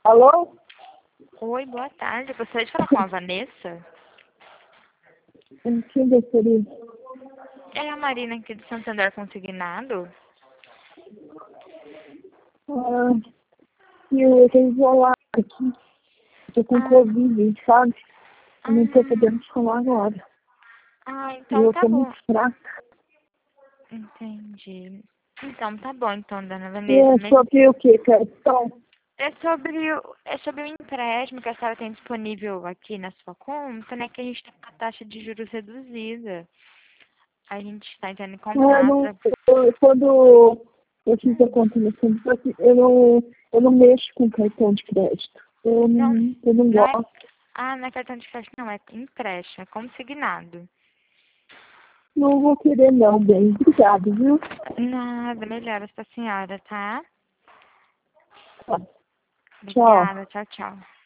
Alô? Oi, boa tarde. Eu gostaria de falar com a Vanessa. Quem gostaria? É a Marina aqui de Santander Consignado. Eu tô isolada aqui. Tô com Ah, Covid, sabe? Eu não tô ah, podendo falar agora. E então eu tá tô muito bom. fraca. Entendi. Então tá bom, então, dona E Vanessa. é sobre o que, questão? É sobre o empréstimo que a senhora tem disponível aqui na sua conta, né? Que a gente tá com a taxa de juros reduzida. A gente está entrando em contato. Quando eu fiz a conta no fundo, eu não mexo com cartão de crédito. Não, Eu não não é. gosto. Não é cartão de crédito, não, é empréstimo, é consignado. Não vou querer não, bem. Obrigado, viu? Nada, melhoras pra senhora, tá? Tá. Tchau. Obrigada, tchau, tchau.